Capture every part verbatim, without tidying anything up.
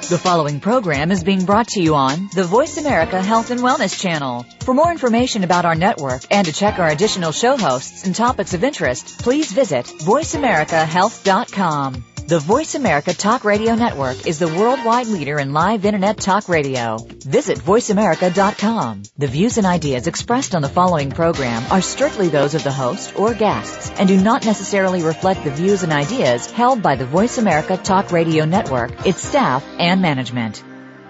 The following program is being brought to you on the Voice America Health and Wellness Channel. For more information about our network and to check our additional show hosts and topics of interest, please visit voice america health dot com. The Voice America Talk Radio Network is the worldwide leader in live Internet talk radio. Visit voice america dot com. The views and ideas expressed on the following program are strictly those of the host or guests and do not necessarily reflect the views and ideas held by the Voice America Talk Radio Network, its staff, and management.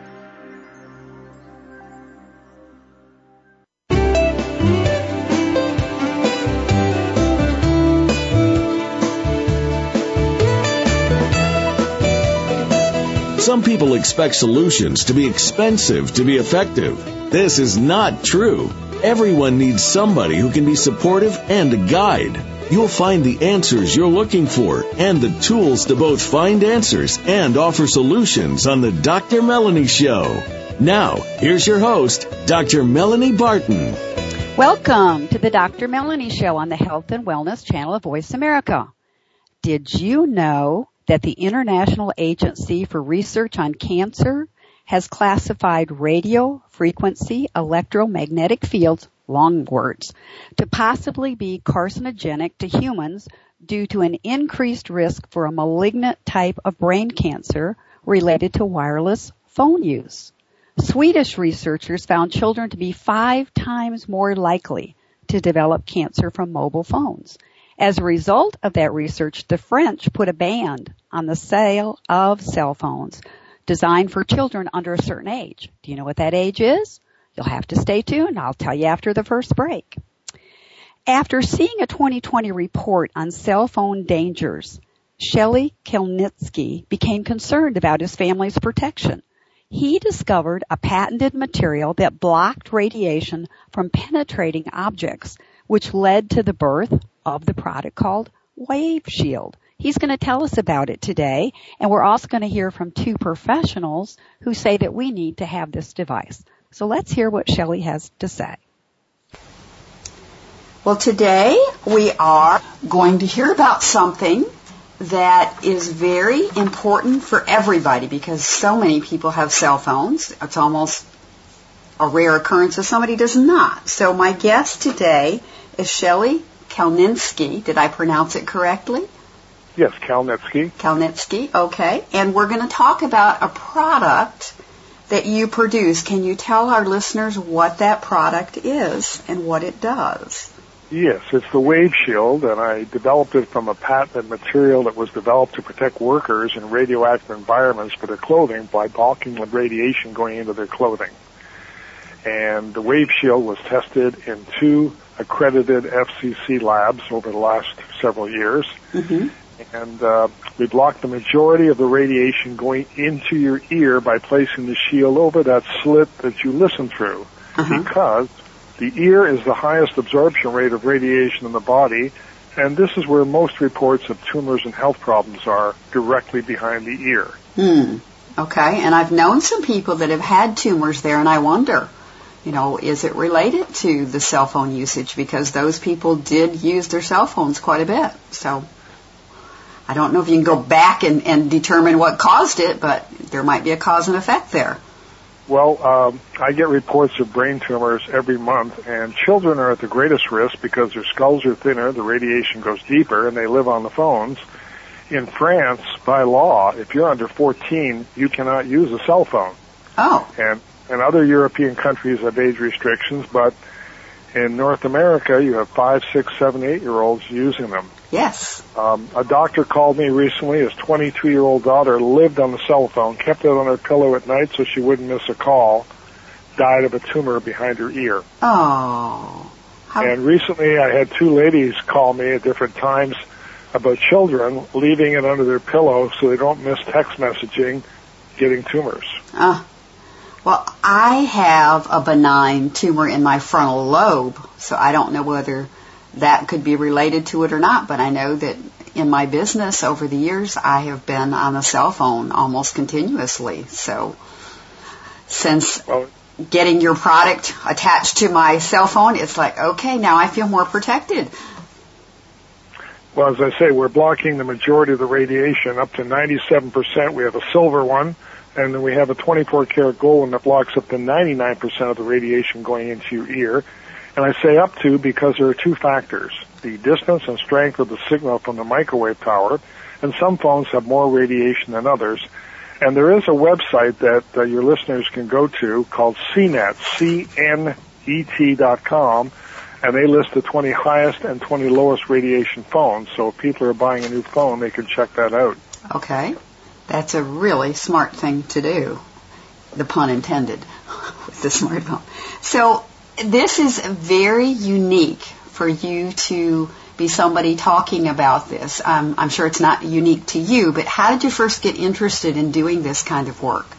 Some people expect solutions to be expensive to be effective. This is not true. Everyone needs somebody who can be supportive and a guide. You'll find the answers you're looking for and the tools to both find answers and offer solutions on the Doctor Melanie Show. Now, here's your host, Doctor Melanie Barton. Welcome to the Doctor Melanie Show on the Health and Wellness Channel of Voice America. Did you know that the International Agency for Research on Cancer has classified radio frequency electromagnetic fields, long words, to possibly be carcinogenic to humans due to an increased risk for a malignant type of brain cancer related to wireless phone use? Swedish researchers found children to be five times more likely to develop cancer from mobile phones. As a result of that research, the French put a ban on the sale of cell phones designed for children under a certain age. Do you know what that age is? You'll have to stay tuned. I'll tell you after the first break. After seeing a twenty twenty report on cell phone dangers, Shelley Kalnitsky became concerned about his family's protection. He discovered a patented material that blocked radiation from penetrating objects, which led to the birth of the product called Wave Shield. He's going to tell us about it today, and we're also going to hear from two professionals who say that we need to have this device. So let's hear what Shelley has to say. Well, today we are going to hear about something that is very important for everybody because so many people have cell phones. It's almost a rare occurrence if somebody does not. So my guest today is Shelley Kalnitsky. Did I pronounce it correctly? Yes, Kalnitsky. Kalnitsky, okay. And we're going to talk about a product that you produce. Can you tell our listeners what that product is and what it does? Yes, it's the Wave Shield, and I developed it from a patented material that was developed to protect workers in radioactive environments for their clothing by blocking the radiation going into their clothing. And the Wave Shield was tested in two accredited F C C labs over the last several years. Mm-hmm. And uh, we blocked the majority of the radiation going into your ear by placing the shield over that slit that you listen through. Uh-huh. Because the ear is the highest absorption rate of radiation in the body, and this is where most reports of tumors and health problems are, directly behind the ear. Hmm. Okay, and I've known some people that have had tumors there, and I wonder, you know, is it related to the cell phone usage? Because those people did use their cell phones quite a bit. So I don't know if you can go back and, and determine what caused it, but there might be a cause and effect there. Well, um, I get reports of brain tumors every month, and children are at the greatest risk because their skulls are thinner, the radiation goes deeper, and they live on the phones. In France, by law, if you're under fourteen, you cannot use a cell phone. Oh. And, and other European countries have age restrictions, but in North America, you have five, six, seven, eight-year-olds using them. Yes. Um, a doctor called me recently. His twenty-two-year-old daughter lived on the cell phone, kept it on her pillow at night so she wouldn't miss a call, died of a tumor behind her ear. Oh. How... And recently I had two ladies call me at different times about children leaving it under their pillow so they don't miss text messaging, getting tumors. Uh, well, I have a benign tumor in my frontal lobe, so I don't know whether that could be related to it or not, but I know that in my business over the years, I have been on a cell phone almost continuously. So since well, getting your product attached to my cell phone, it's like, okay, now I feel more protected. Well, as I say, we're blocking the majority of the radiation, up to ninety-seven percent. We have a silver one, and then we have a twenty-four karat gold one that blocks up to ninety-nine percent of the radiation going into your ear. And I say up to because there are two factors, the distance and strength of the signal from the microwave tower, and some phones have more radiation than others. And there is a website that uh, your listeners can go to called C net, C N E T dot com, and they list the twenty highest and twenty lowest radiation phones. So if people are buying a new phone, they can check that out. Okay. That's a really smart thing to do, the pun intended, with the smartphone. So this is very unique for you to be somebody talking about this. Um, I'm sure it's not unique to you, but how did you first get interested in doing this kind of work?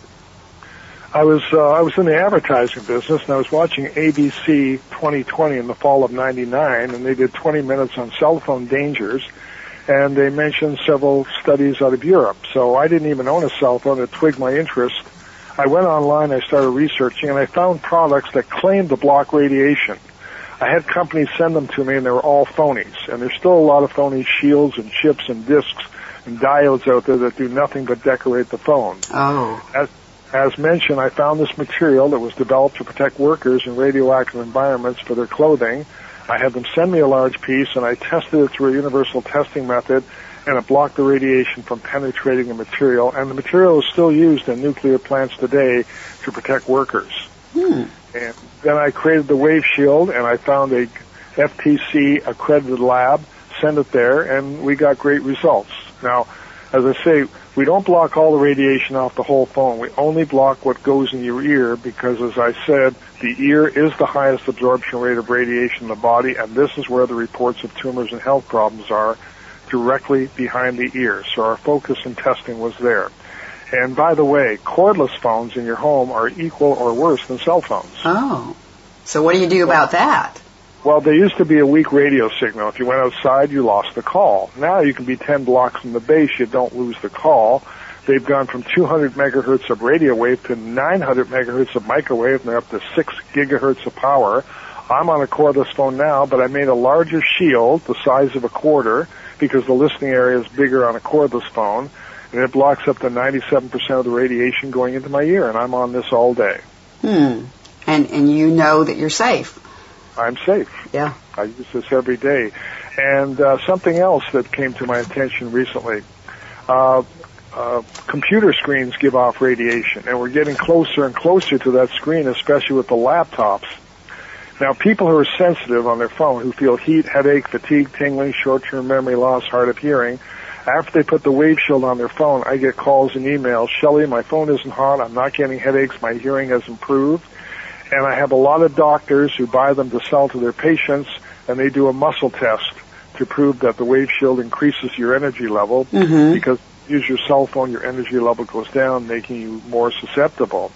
I was uh, I was in the advertising business, and I was watching A B C twenty twenty in the fall of ninety-nine, and they did twenty minutes on cell phone dangers, and they mentioned several studies out of Europe. So I didn't even own a cell phone. It twigged my interest. I went online, I started researching, and I found products that claimed to block radiation. I had companies send them to me, and they were all phonies. And there's still a lot of phony shields and chips and discs and diodes out there that do nothing but decorate the phone. Oh. As, as mentioned, I found this material that was developed to protect workers in radioactive environments for their clothing. I had them send me a large piece, and I tested it through a universal testing method, and it blocked the radiation from penetrating the material. And the material is still used in nuclear plants today to protect workers. Hmm. And then I created the Wave Shield, and I found a F T C accredited lab, sent it there, and we got great results. Now, as I say, we don't block all the radiation off the whole phone. We only block what goes in your ear because, as I said, the ear is the highest absorption rate of radiation in the body, and this is where the reports of tumors and health problems are, directly behind the ear. So our focus in testing was there. And by the way, cordless phones in your home are equal or worse than cell phones. Oh. So what do you do about that? Well, there used to be a weak radio signal. If you went outside, you lost the call. Now you can be ten blocks from the base, you don't lose the call. They've gone from two hundred megahertz of radio wave to nine hundred megahertz of microwave, and they're up to six gigahertz of power. I'm on a cordless phone now, but I made a larger shield, the size of a quarter, because the listening area is bigger on a cordless phone, and it blocks up to ninety-seven percent of the radiation going into my ear, and I'm on this all day. Hmm. And and you know that you're safe. I'm safe. Yeah. I use this every day. And uh, something else that came to my attention recently, uh, uh, computer screens give off radiation, and we're getting closer and closer to that screen, especially with the laptops. Now, people who are sensitive on their phone, who feel heat, headache, fatigue, tingling, short-term memory loss, hard of hearing, after they put the Wave Shield on their phone, I get calls and emails, Shelley, my phone isn't hot, I'm not getting headaches, my hearing has improved. And I have a lot of doctors who buy them to sell to their patients, and they do a muscle test to prove that the Wave Shield increases your energy level, mm-hmm. because if you use your cell phone, your energy level goes down, making you more susceptible.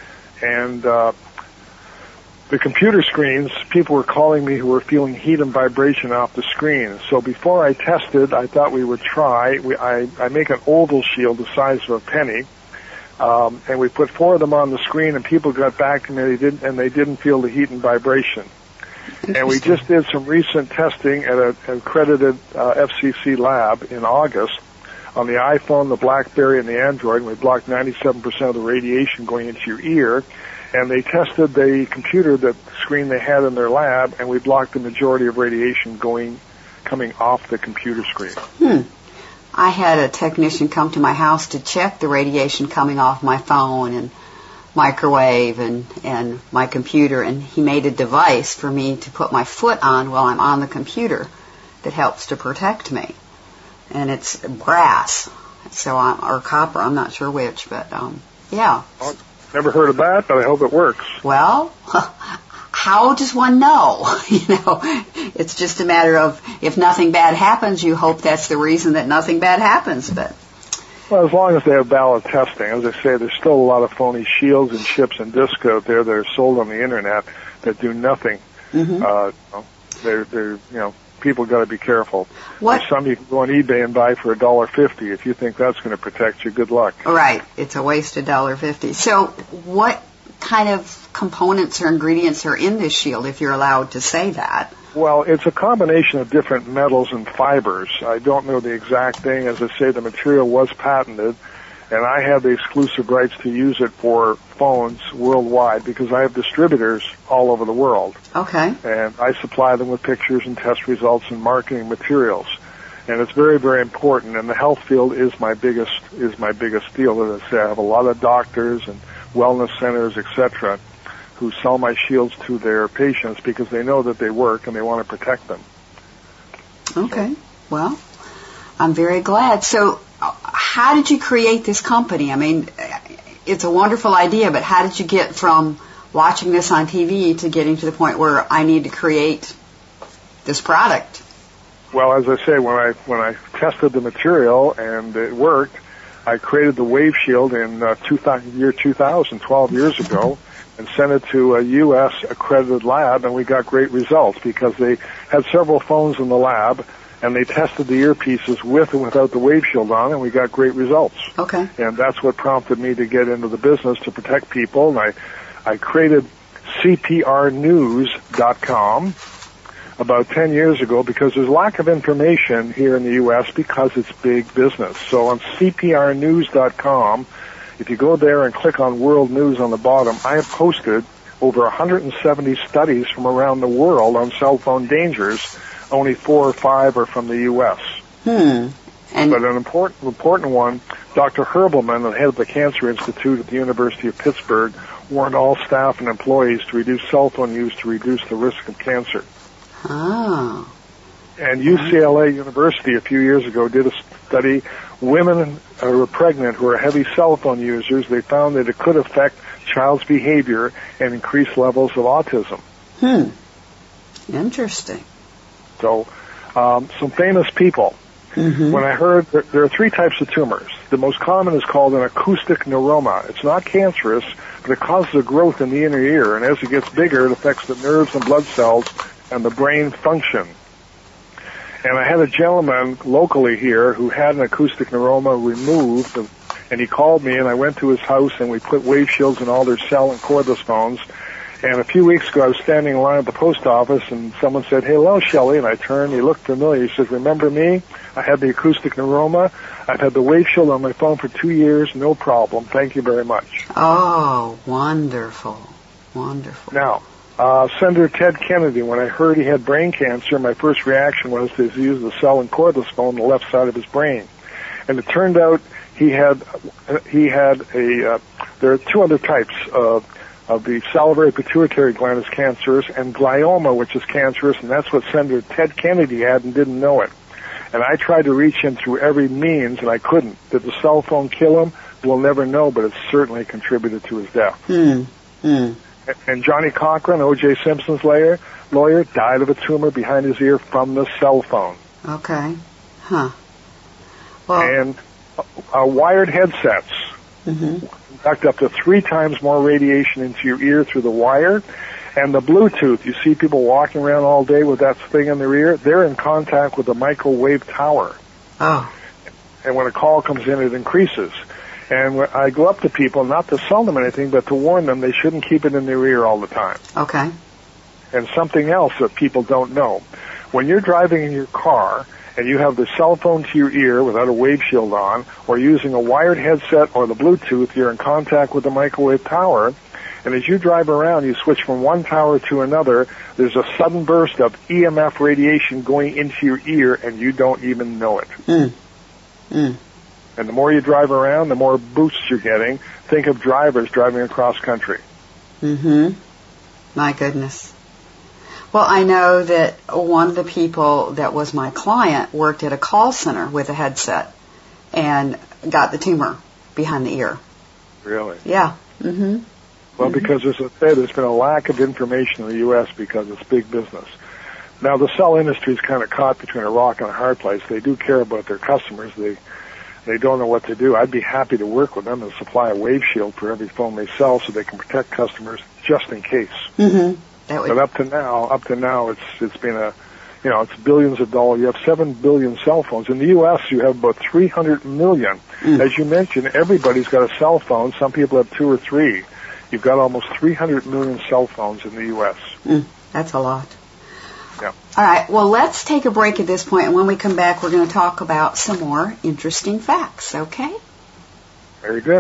And uh, the computer screens, people were calling me who were feeling heat and vibration off the screen. So before I tested, I thought we would try. We, I, I make an oval shield the size of a penny. Um, and we put four of them on the screen, and people got back to me, they didn't, and they didn't feel the heat and vibration. And we just did some recent testing at an accredited uh, F C C lab in August on the iPhone, the BlackBerry, and the Android, and we blocked ninety-seven percent of the radiation going into your ear. And they tested the computer, that screen they had in their lab, and we blocked the majority of radiation going, coming off the computer screen. Hmm. I had a technician come to my house to check the radiation coming off my phone and microwave and, and my computer, and he made a device for me to put my foot on while I'm on the computer that helps to protect me. And it's brass, so I'm, or copper, I'm not sure which, but um, yeah. Well, never heard of that, but I hope it works. Well, how does one know? You know, it's just a matter of if nothing bad happens, you hope that's the reason that nothing bad happens. But well, as long as they have valid testing. As I say, there's still a lot of phony shields and chips and discs out there that are sold on the internet that do nothing. Mm-hmm. Uh, they're, they're, you know, people got to be careful. What? There's some you can go on eBay and buy for a dollar fifty. If you think that's going to protect you, good luck. Right, it's a waste of a dollar fifty. So, what kind of components or ingredients are in this shield, if you're allowed to say that? Well, it's a combination of different metals and fibers. I don't know the exact thing. As I say, the material was patented, and I have the exclusive rights to use it for phones worldwide because I have distributors all over the world. Okay. And I supply them with pictures and test results and marketing materials. And it's very, very important. And the health field is my biggest is my biggest deal. As I say, I have a lot of doctors and wellness centers, et cetera, who sell my shields to their patients because they know that they work and they want to protect them. Okay. Well, I'm very glad. So, how did you create this company? I mean, it's a wonderful idea, but how did you get from watching this on T V to getting to the point where I need to create this product? Well, as I say, when I when I tested the material and it worked, I created the Wave Shield in uh, two thousand, year two thousand, twelve years ago, and sent it to a U S accredited lab, and we got great results because they had several phones in the lab, and they tested the earpieces with and without the Wave Shield on, and we got great results. Okay. And that's what prompted me to get into the business to protect people, and I, I created C P R news dot com about ten years ago because there's lack of information here in the U S because it's big business. So on C P R news dot com, if you go there and click on World News on the bottom, I have posted over one hundred seventy studies from around the world on cell phone dangers. Only four or five are from the U S Hmm. And but an important important one, Doctor Herbelman, the head of the Cancer Institute at the University of Pittsburgh, warned all staff and employees to reduce cell phone use to reduce the risk of cancer. Oh. And U C L A University a few years ago did a study. Women who were pregnant who are heavy cell phone users, they found that it could affect child's behavior and increase levels of autism. Hmm. Interesting. So, um, some famous people. Mm-hmm. When I heard there, there are three types of tumors. The most common is called an acoustic neuroma. It's not cancerous, but it causes a growth in the inner ear, and as it gets bigger, it affects the nerves and blood cells and the brain function. And I had a gentleman locally here who had an acoustic neuroma removed, and he called me, and I went to his house, and we put wave shields in all their cell and cordless phones. And a few weeks ago, I was standing in line at the post office, and someone said, "Hey, hello, Shelley." And I turned, he looked familiar. He said, "Remember me? I had the acoustic neuroma. I've had the wave shield on my phone for two years, no problem. Thank you very much." Oh, wonderful. Wonderful. Now, uh, Senator Ted Kennedy, when I heard he had brain cancer, my first reaction was to use the cell and cordless phone on the left side of his brain. And it turned out he had, he had a, uh, there are two other types of of the salivary pituitary gland is cancerous, and glioma, which is cancerous, and that's what Senator Ted Kennedy had and didn't know it. And I tried to reach him through every means, and I couldn't. Did the cell phone kill him? We'll never know, but it certainly contributed to his death. Hmm. Hmm. And Johnny Cochran, O J Simpson's lawyer, lawyer, died of a tumor behind his ear from the cell phone. Okay. Huh. Well. And uh, wired headsets. Mm-hmm. Conduct up to three times more radiation into your ear through the wire. And the Bluetooth, you see people walking around all day with that thing in their ear, they're in contact with the microwave tower. Oh. And when a call comes in, it increases. And when I go up to people, not to sell them anything, but to warn them they shouldn't keep it in their ear all the time. Okay. And something else that people don't know. When you're driving in your car, and you have the cell phone to your ear without a wave shield on, or using a wired headset or the Bluetooth, you're in contact with the microwave tower, and as you drive around, you switch from one tower to another, there's a sudden burst of E M F radiation going into your ear, and you don't even know it. Mm. Mm. And the more you drive around, the more boosts you're getting. Think of drivers driving across country. Mm-hmm. My goodness. Well, I know that one of the people that was my client worked at a call center with a headset and got the tumor behind the ear. Really? Yeah. Mm-hmm. Well, mm-hmm. because as I said, there's been a lack of information in the U S because it's big business. Now, the cell industry is kind of caught between a rock and a hard place. They do care about their customers. They they don't know what to do. I'd be happy to work with them and supply a wave shield for every phone they sell so they can protect customers just in case. Mm-hmm. That would... But up to now, up to now, it's it's been a, you know, it's billions of dollars. You have seven billion cell phones. In the U S, you have about three hundred million. Mm. As you mentioned, everybody's got a cell phone. Some people have two or three. you've got almost three hundred million cell phones in the U S Mm, that's a lot. Yeah. All right, well, let's take a break at this point, and when we come back, we're going to talk about some more interesting facts, okay? Very good.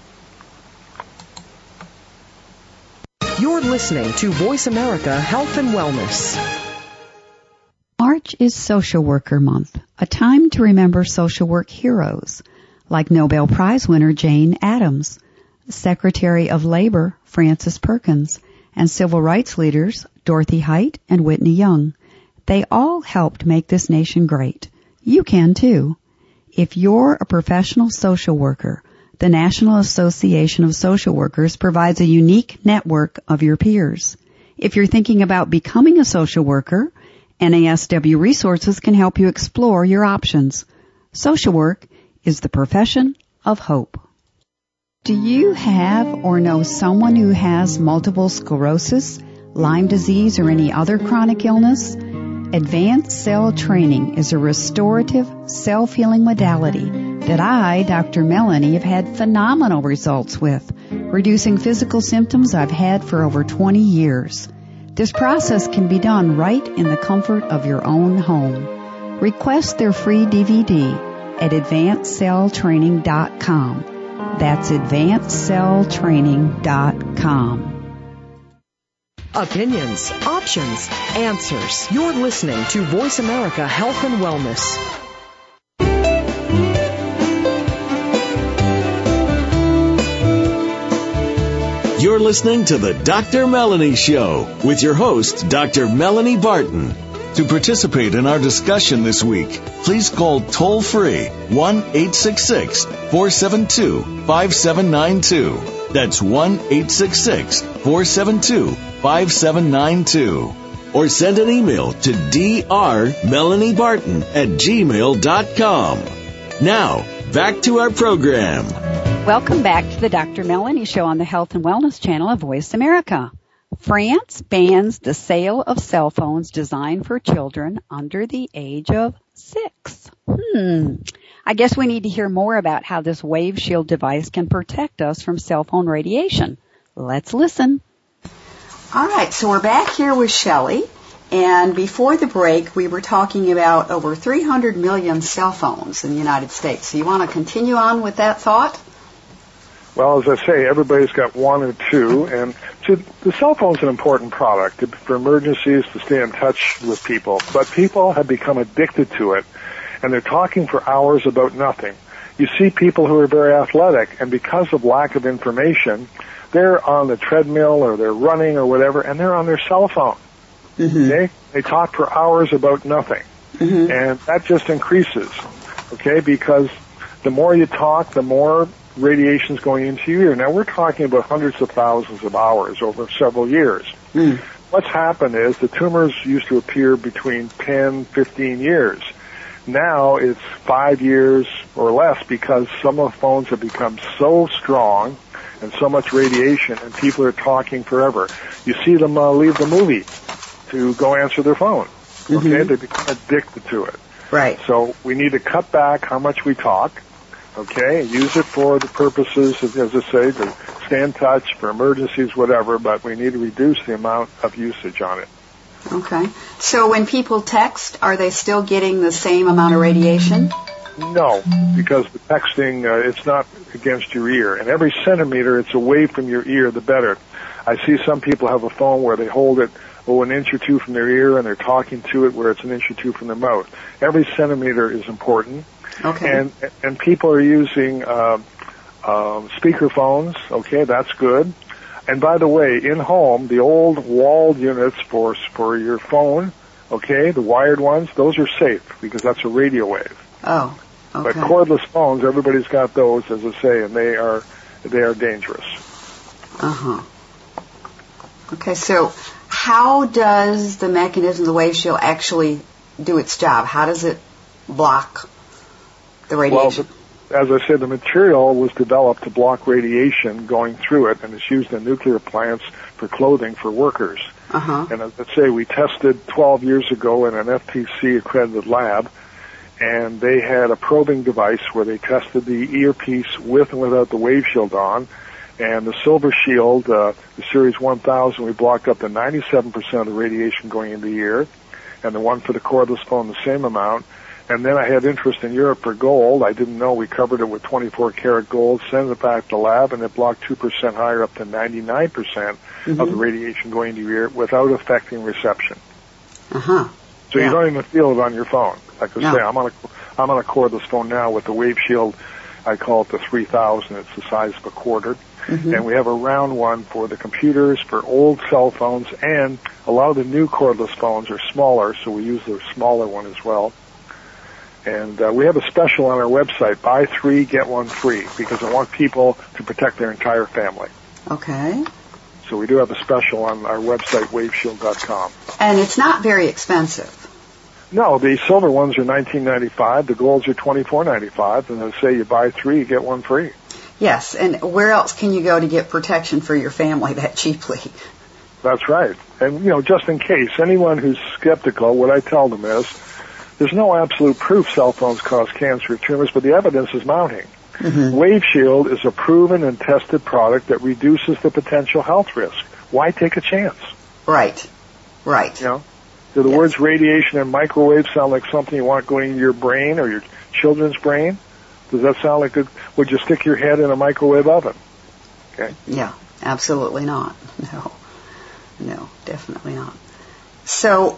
You're listening to Voice America Health and Wellness. March is Social Worker Month, a time to remember social work heroes, like Nobel Prize winner Jane Addams, Secretary of Labor Frances Perkins, and civil rights leaders Dorothy Height and Whitney Young. They all helped make this nation great. You can too. If you're a professional social worker, the National Association of Social Workers provides a unique network of your peers. If you're thinking about becoming a social worker, N A S W Resources can help you explore your options. Social work is the profession of hope. Do you have or know someone who has multiple sclerosis, Lyme disease, or any other chronic illness? Advanced Cell Training is a restorative, self-healing modality that I, Doctor Melanie, have had phenomenal results with, reducing physical symptoms I've had for over twenty years. This process can be done right in the comfort of your own home. Request their free D V D at advanced cell training dot com. That's advanced cell training dot com. Opinions, options, answers. You're listening to Voice America Health and Wellness. You're listening to the Doctor Melanie Show with your host, Doctor Melanie Barton. To participate in our discussion this week, please call toll-free one eight six six, four seven two, five seven nine two. That's one eight six six, four seven two, five seven nine two. Or send an email to drmelaniebarton at gmail dot com. Now, back to our program. Welcome back to the Doctor Melanie Show on the Health and Wellness Channel of Voice America. France bans the sale of cell phones designed for children under the age of six. Hmm. I guess we need to hear more about how this Wave Shield device can protect us from cell phone radiation. Let's listen. All right, so we're back here with Shelley, and before the break, we were talking about over three hundred million cell phones in the United States. So you want to continue on with that thought? Well, as I say, everybody's got one or two, and to, the cell phone's an important product for emergencies, to stay in touch with people. But people have become addicted to it, and they're talking for hours about nothing. You see people who are very athletic, and because of lack of information, they're on the treadmill or they're running or whatever, and they're on their cell phone. Mm-hmm. Okay? They talk for hours about nothing, mm-hmm. and that just increases, okay, because the more you talk, the more radiation's going into your ear. Now, we're talking about hundreds of thousands of hours over several years. Mm. What's happened is the tumors used to appear between ten, fifteen years. Now it's five years or less because some of the phones have become so strong and so much radiation, and people are talking forever. You see them uh, leave the movie to go answer their phone. Okay, mm-hmm. They become addicted to it. Right. So we need to cut back how much we talk. Okay, use it for the purposes, of, as I say, to stay in touch, for emergencies, whatever, but we need to reduce the amount of usage on it. Okay. So when people text, are they still getting the same amount of radiation? No, because the texting, uh, it's not against your ear. And every centimeter it's away from your ear, the better. I see some people have a phone where they hold it, oh, an inch or two from their ear, and they're talking to it where it's an inch or two from their mouth. Every centimeter is important. Okay. And and people are using uh, uh, speaker phones. Okay, that's good. And by the way, in home, the old walled units for for your phone, okay, the wired ones, those are safe because that's a radio wave. Oh. Okay. But cordless phones, everybody's got those, as I say, and they are they are dangerous. Uh huh. Okay, so how does the mechanism of the wave shield actually do its job? How does it block the radiation? Well, as I said, the material was developed to block radiation going through it, and it's used in nuclear plants for clothing for workers. Uh-huh. And as I say, we tested twelve years ago in an F T C-accredited lab, and they had a probing device where they tested the earpiece with and without the wave shield on, And the Silver Shield, uh, the Series one thousand, we blocked up to ninety-seven percent of the radiation going into the ear. And the one for the cordless phone, the same amount. And then I had interest in Europe for gold. I didn't know we covered it with twenty-four karat gold, sent it back to the lab, and it blocked two percent higher up to ninety-nine percent mm-hmm. of the radiation going to your ear without affecting reception. Uh-huh. So yeah. you don't even feel it on your phone. Like I no. say, I'm on a, I'm on a cordless phone now with the Wave Shield. I call it the three thousand. It's the size of a quarter. Mm-hmm. And we have a round one for the computers, for old cell phones, and a lot of the new cordless phones are smaller, so we use the smaller one as well. And uh, we have a special on our website, buy three, get one free, because I want people to protect their entire family. Okay. So we do have a special on our website, wave shield dot com. And it's not very expensive. No, the silver ones are nineteen ninety-five, the golds are twenty-four ninety-five, and they say you buy three, you get one free. Yes, and where else can you go to get protection for your family that cheaply? That's right. And, you know, just in case, anyone who's skeptical, what I tell them is, there's no absolute proof cell phones cause cancer or tumors, but the evidence is mounting. Mm-hmm. Wave Shield is a proven and tested product that reduces the potential health risk. Why take a chance? Right, right. You know, do the yes. words radiation and microwave sound like something you want going into your brain or your children's brain? Does that sound like good? Would you stick your head in a microwave oven? Okay. Yeah, absolutely not. No, no, definitely not. So,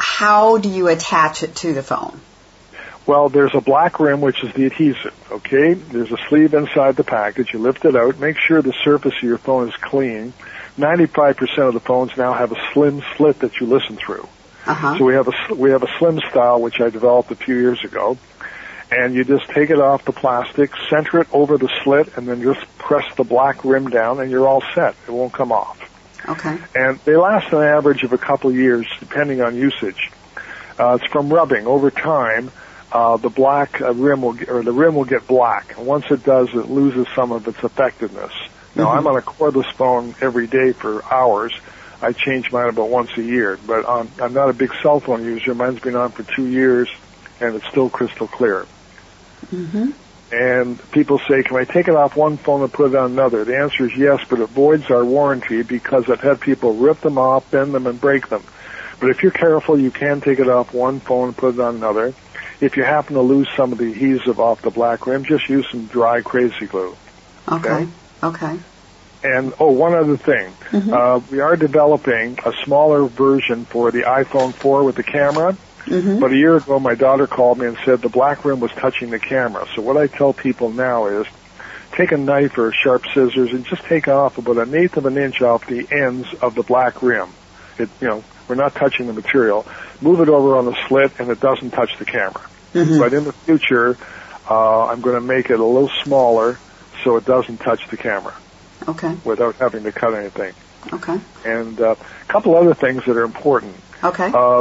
how do you attach it to the phone? Well, there's a black rim, which is the adhesive, okay? There's a sleeve inside the package. You lift it out. Make sure the surface of your phone is clean. ninety-five percent of the phones now have a slim slit that you listen through. Uh-huh. So we have a, we have a slim style, which I developed a few years ago. And you just take it off the plastic, center it over the slit, and then just press the black rim down, and you're all set. It won't come off. Okay. And they last an average of a couple of years, depending on usage. Uh, it's from rubbing. Over time, uh, the black uh, rim will get, or the rim will get black. And once it does, it loses some of its effectiveness. Now, mm-hmm. I'm on a cordless phone every day for hours. I change mine about once a year. But um, I'm not a big cell phone user. Mine's been on for two years, and it's still crystal clear. Mm-hmm. And people say, can I take it off one phone and put it on another? The answer is yes, but it voids our warranty because I've had people rip them off, bend them, and break them. But if you're careful, you can take it off one phone and put it on another. If you happen to lose some of the adhesive off the black rim, just use some dry crazy glue. Okay. Okay. okay. And, oh, one other thing. Mm-hmm. Uh, we are developing a smaller version for the iPhone four with the camera. Mm-hmm. But a year ago, my daughter called me and said the black rim was touching the camera. So what I tell people now is take a knife or sharp scissors and just take off about an eighth of an inch off the ends of the black rim. It, you know, we're not touching the material. Move it over on the slit, and it doesn't touch the camera. Mm-hmm. But in the future, uh, I'm going to make it a little smaller so it doesn't touch the camera. Okay. Without having to cut anything. Okay. And uh, a couple other things that are important. Okay. Uh,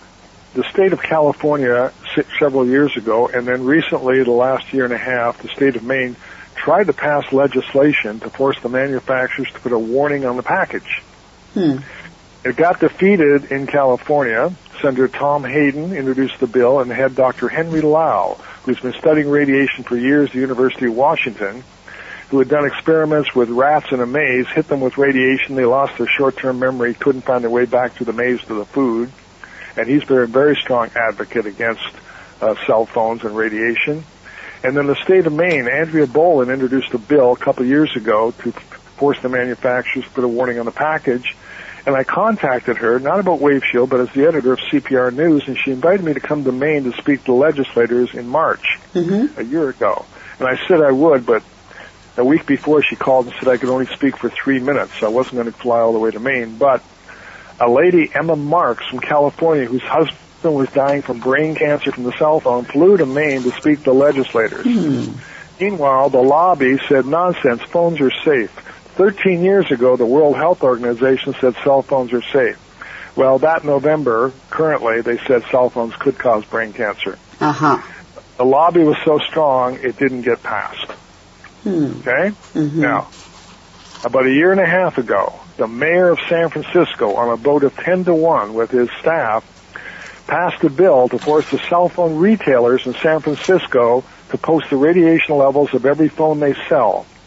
The state of California several years ago, and then recently, the last year and a half, the state of Maine tried to pass legislation to force the manufacturers to put a warning on the package. Hmm. It got defeated in California. Senator Tom Hayden introduced the bill, and had Doctor Henry Lau, who's been studying radiation for years at the University of Washington, who had done experiments with rats in a maze, hit them with radiation, they lost their short-term memory, couldn't find their way back through the maze to the food. And he's been a very strong advocate against uh, cell phones and radiation. And then the state of Maine, Andrea Boland introduced a bill a couple of years ago to force the manufacturers to put a warning on the package. And I contacted her, not about Wave Shield, but as the editor of C P R News, and she invited me to come to Maine to speak to legislators in March, mm-hmm. a year ago. And I said I would, but a week before she called and said I could only speak for three minutes, so I wasn't going to fly all the way to Maine. But a lady, Emma Marks from California, whose husband was dying from brain cancer from the cell phone, flew to Maine to speak to legislators. Hmm. Meanwhile, the lobby said, nonsense, phones are safe. Thirteen years ago, the World Health Organization said cell phones are safe. Well, that November, currently, they said cell phones could cause brain cancer. Uh-huh. The lobby was so strong, it didn't get passed. Hmm. Okay? Mm-hmm. Now, about a year and a half ago, the mayor of San Francisco, on a vote of ten to one with his staff, passed a bill to force the cell phone retailers in San Francisco to post the radiation levels of every phone they sell.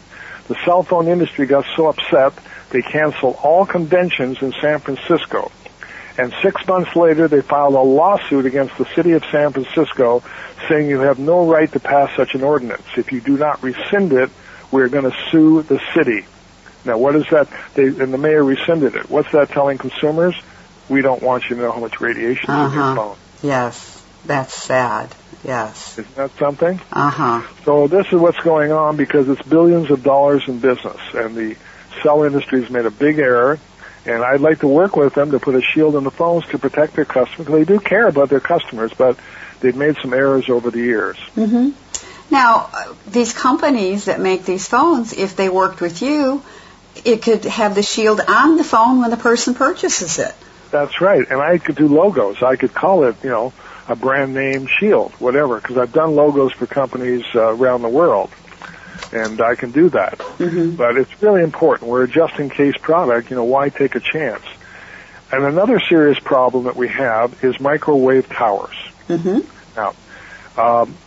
the cell phone industry got so upset they canceled all conventions in San Francisco. And six months later, they filed a lawsuit against the city of San Francisco saying you have no right to pass such an ordinance. If you do not rescind it, we're going to sue the city. Now, what is that? They, and the mayor rescinded it. What's that telling consumers? We don't want you to know how much radiation is uh-huh. in your phone. Yes, that's sad. Yes. Isn't that something? Uh-huh. So this is what's going on because it's billions of dollars in business, and the cell industry has made a big error. And I'd like to work with them to put a shield on the phones to protect their customers. They do care about their customers, but they've made some errors over the years. Mm-hmm. Now, uh, these companies that make these phones, if they worked with you, it could have the shield on the phone when the person purchases it. That's right. And I could do logos. I could call it, you know, a brand name shield, whatever, because I've done logos for companies uh, around the world. And I can do that. Mm-hmm. But it's really important. We're a just-in-case product. You know, why take a chance? And another serious problem that we have is microwave towers. Mm-hmm. Now, um,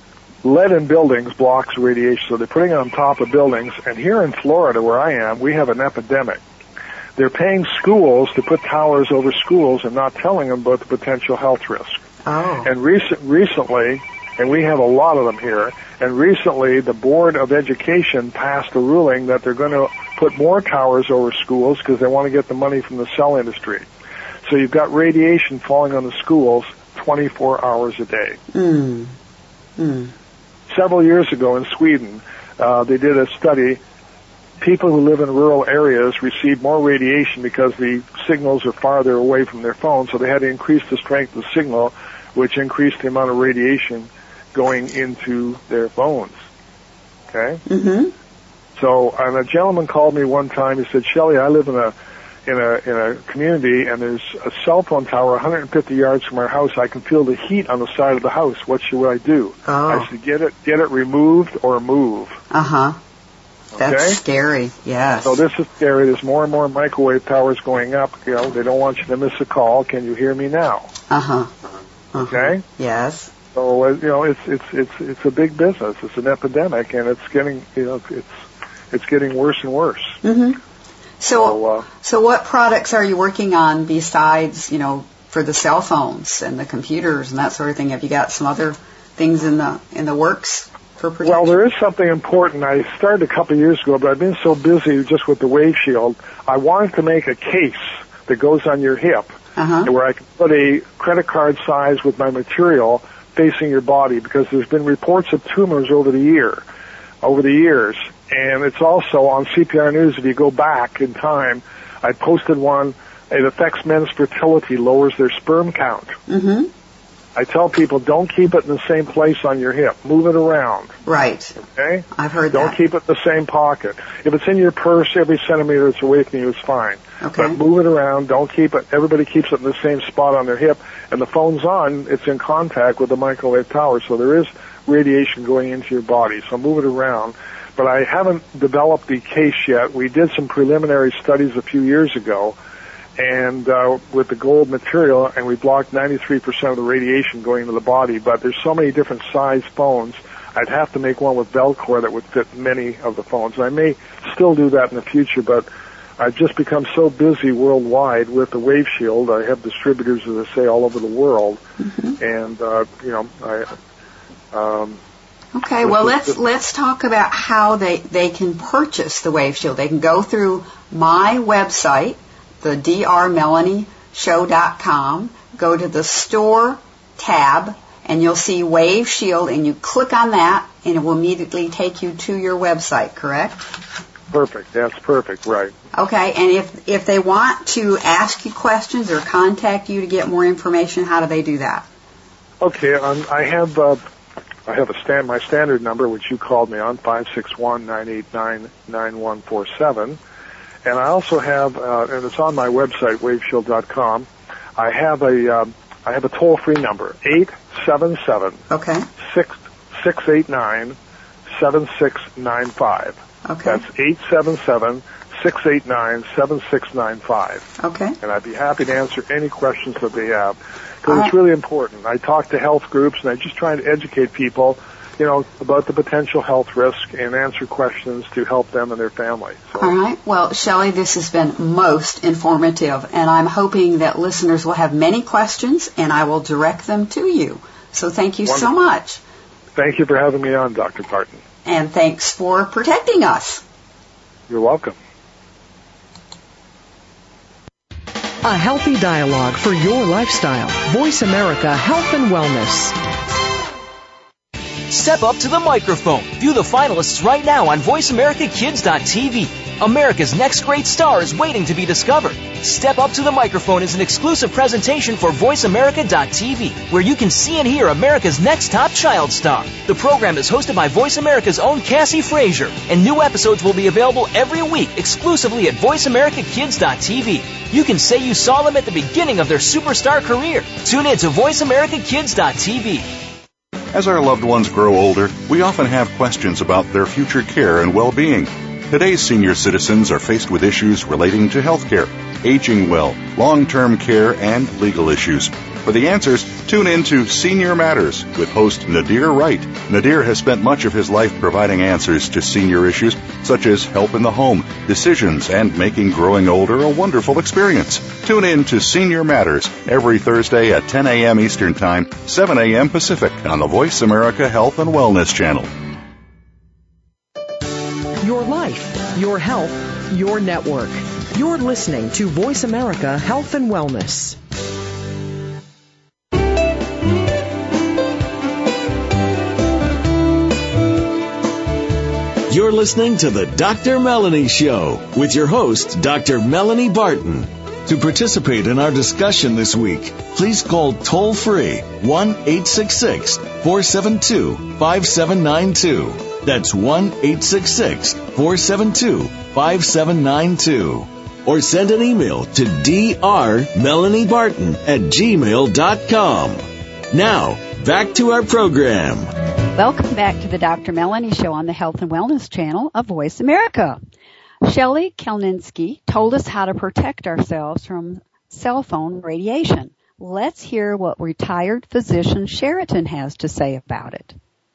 lead in buildings blocks radiation, so they're putting it on top of buildings. And here in Florida, where I am, we have an epidemic. They're paying schools to put towers over schools and not telling them about the potential health risk. Oh. And recent, recently, and we have a lot of them here, and recently the Board of Education passed a ruling that they're going to put more towers over schools because they want to get the money from the cell industry. So you've got radiation falling on the schools twenty-four hours a day. Mm. Mm. Several years ago in Sweden, uh, they did a study. People who live in rural areas receive more radiation because the signals are farther away from their phones, so they had to increase the strength of the signal, which increased the amount of radiation going into their phones. Okay? Mm-hmm. So, and a gentleman called me one time. He said, Shelley, I live in a in a in a community, and there's a cell phone tower one hundred fifty yards from our house. I can feel the heat on the side of the house. What should I do? Oh. I said, get it get it removed or move. Uh-huh. That's Okay? scary, yes. So this is scary. There's more and more microwave towers going up. You know, they don't want you to miss a call. Can you hear me now? Uh-huh. Uh-huh. Okay? Yes. So, uh, you know, it's it's it's it's a big business. It's an epidemic, and it's getting, you know, it's it's getting worse and worse. Mm-hmm. So, So, uh, so what products are you working on besides, you know, for the cell phones and the computers and that sort of thing? Have you got some other things in the in the works for protection? Well, there is something important. I started a couple of years ago, but I've been so busy just with the Wave Shield. I wanted to make a case that goes on your hip, Uh-huh. where I can put a credit card size with my material facing your body, because there's been reports of tumors over the year, over the years, and it's also on C P R News. If you go back in time, I posted one. It affects men's fertility, lowers their sperm count. Mm-hmm. I tell people, don't keep it in the same place on your hip. Move it around. Right. Okay? I've heard Don't that. keep it in the same pocket. If it's in your purse, every centimeter it's away from you is fine. Okay. But move it around. Don't keep it. Everybody keeps it in the same spot on their hip. And the phone's on, it's in contact with the microwave tower. So there is radiation going into your body. So move it around. But I haven't developed the case yet. We did some preliminary studies a few years ago, and uh, with the gold material, and we blocked ninety-three percent of the radiation going into the body. But there's so many different size phones, I'd have to make one with Velcro that would fit many of the phones. And I may still do that in the future, but I've just become so busy worldwide with the Wave Shield. I have distributors, as I say, all over the world, Mm-hmm. and uh, you know, I. Um, Okay, well, let's let's talk about how they, they can purchase the Wave Shield. They can go through my website, the d r melanie show dot com, go to the store tab, and you'll see Wave Shield, and you click on that, and it will immediately take you to your website, correct? Perfect. That's perfect, right. Okay, and if if they want to ask you questions or contact you to get more information, how do they do that? Okay, um, I have uh, I have a stand my standard number, which you called me on, five six one, nine eight nine, nine one four seven. And I also have, uh, and it's on my website, wave shield dot com, I have a um, I have a toll-free number, eight seven seven, Okay. six eight nine, seven six nine five. Okay. That's eight seven seven, six eight nine, seven six nine five. Okay. And I'd be happy to answer any questions that they have, because All it's right. really important. I talk to health groups, and I'm just trying to educate people. you know, about the potential health risk and answer questions to help them and their family. So. All right. Well, Shelley, this has been most informative, and I'm hoping that listeners will have many questions, and I will direct them to you. So thank you Wonderful. so much. Thank you for having me on, Doctor Barton. And thanks for protecting us. You're welcome. A healthy dialogue for your lifestyle. Voice America Health and Wellness. Step up to the microphone. View the finalists right now on voice america kids dot t v. America's next great star is waiting to be discovered. Step Up to the Microphone is an exclusive presentation for voice america dot t v, where you can see and hear America's next top child star. The program is hosted by Voice America's own Cassie Frazier, and new episodes will be available every week exclusively at voice america kids dot t v. You can say you saw them at the beginning of their superstar career. Tune in to voice america kids dot t v. As our loved ones grow older, we often have questions about their future care and well-being. Today's senior citizens are faced with issues relating to health care, aging well, long-term care, and legal issues. For the answers, tune in to Senior Matters with host Nadir Wright. Nadir has spent much of his life providing answers to senior issues such as help in the home, decisions, and making growing older a wonderful experience. Tune in to Senior Matters every Thursday at ten a.m. Eastern Time, seven a.m. Pacific on the Voice America Health and Wellness Channel. Your life, your health, your network. You're listening to Voice America Health and Wellness. You're listening to the Doctor Melanie Show with your host, Doctor Melanie Barton. To participate in our discussion this week, please call toll-free one eight six six, four seven two, five seven nine two. That's one eight six six, four seven two, five seven nine two. Or send an email to drmelaniebarton at gmail dot com. Now, back to our program. Welcome back to the Doctor Melanie Show on the Health and Wellness Channel of Voice America. Shelley Kalninsky told us how to protect ourselves from cell phone radiation. Let's hear what retired physician Sheridan has to say about it.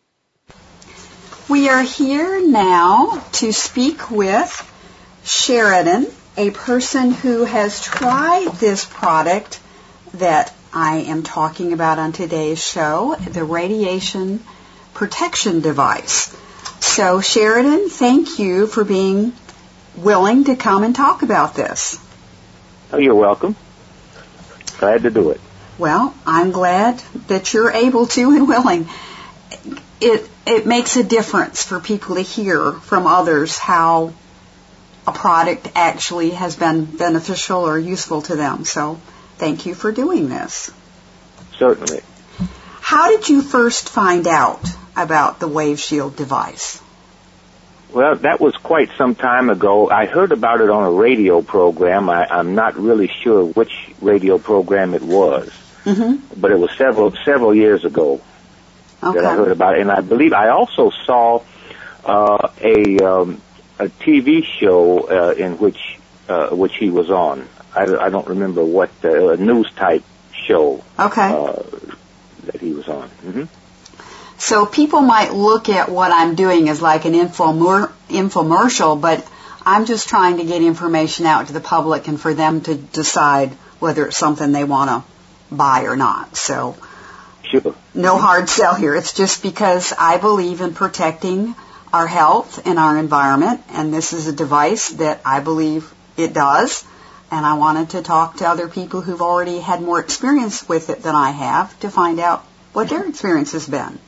We are here now to speak with Sheridan, a person who has tried this product that I am talking about on today's show, the radiation protection device. So, Sheridan, thank you for being willing to come and talk about this. Oh, you're welcome. Glad to do it. Well, I'm glad that you're able to and willing. It it makes a difference for people to hear from others how a product actually has been beneficial or useful to them. So, thank you for doing this. Certainly. How did you first find out about the WaveShield device? Well, that was quite some time ago. I heard about it on a radio program. I, I'm not really sure which radio program it was, mm-hmm. but it was several several years ago okay. that I heard about it. And I believe I also saw uh, a um, a T V show uh, in which uh, which he was on. I, I don't remember what uh, a news type show. Okay. Uh, that he was on. Mm-hmm. So people might look at what I'm doing as like an infomer- infomercial, but I'm just trying to get information out to the public and for them to decide whether it's something they want to buy or not. So sure. No hard sell here. It's just because I believe in protecting our health and our environment, and this is a device that I believe it does. And I wanted to talk to other people who've already had more experience with it than I have to find out what their experience has been.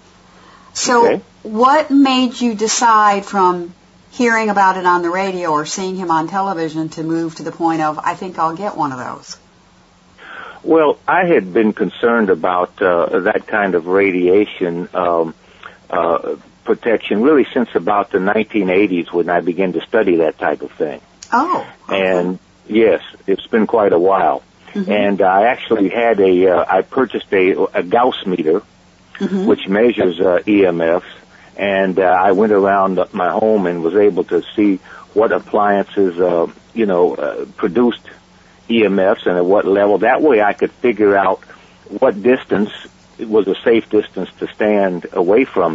So okay. What made you decide from hearing about it on the radio or seeing him on television to move to the point of, I think I'll get one of those? Well, I had been concerned about uh, that kind of radiation um, uh, protection really since about the nineteen eighties when I began to study that type of thing. Oh. Okay. And yes, it's been quite a while. Mm-hmm. And I actually had a, uh, I purchased a, a Gauss meter, mm-hmm. which measures uh, E M Fs, and uh, I went around my home and was able to see what appliances, uh, you know, uh, produced E M Fs and at what level. That way I could figure out what distance was a safe distance to stand away from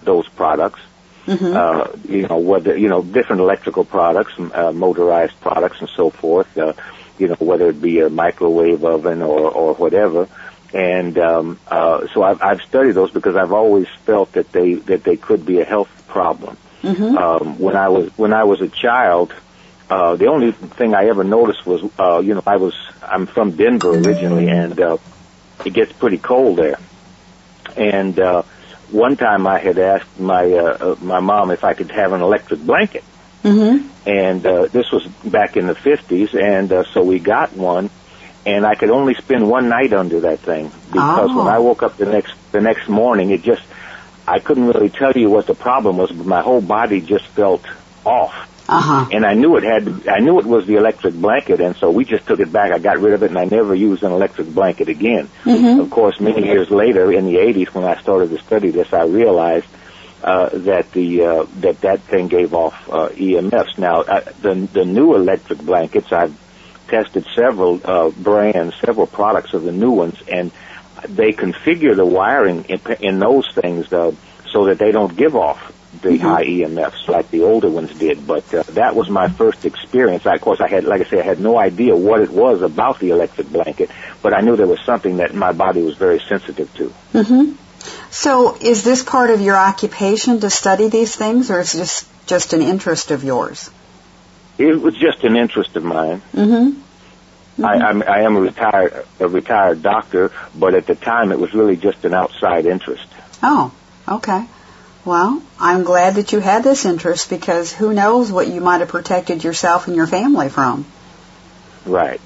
those products. Mm-hmm. Uh, you know, whether, you know, different electrical products, uh, motorized products and so forth, uh, you know, whether it be a microwave oven or, or whatever. And, um, uh, so I've, I've studied those because I've always felt that they, that they could be a health problem. Mm-hmm. Um, when I was, when I was a child, uh, the only thing I ever noticed was, uh, you know, I was, I'm from Denver originally, and, uh, it gets pretty cold there. And, uh, one time I had asked my uh, uh, my mom if I could have an electric blanket, mm-hmm. and uh, this was back in the fifties, and uh, so we got one, and I could only spend one night under that thing because oh. when I woke up the next the next morning, it just I couldn't really tell you what the problem was, but my whole body just felt off. Uh-huh. And I knew it had, I knew it was the electric blanket, and so we just took it back. I got rid of it, and I never used an electric blanket again. Mm-hmm. Of course, many years later, in the eighties, when I started to study this, I realized uh, that the uh, that that thing gave off uh, E M Fs. Now, uh, the the new electric blankets, I've tested several uh, brands, several products of the new ones, and they configure the wiring in, in those things uh, so that they don't give off the mm-hmm. high E M Fs like the older ones did. But uh, that was my first experience. I, of course, I had, like I say, I had no idea what it was about the electric blanket, but I knew there was something that my body was very sensitive to. Mm-hmm. So is this part of your occupation to study these things, or is this just an interest of yours? It was just an interest of mine. Mm-hmm. Mm-hmm. I, I'm, I am a retired, a retired doctor, but at the time it was really just an outside interest. Oh, okay. Well, I'm glad that you had this interest, because who knows what you might have protected yourself and your family from. Right.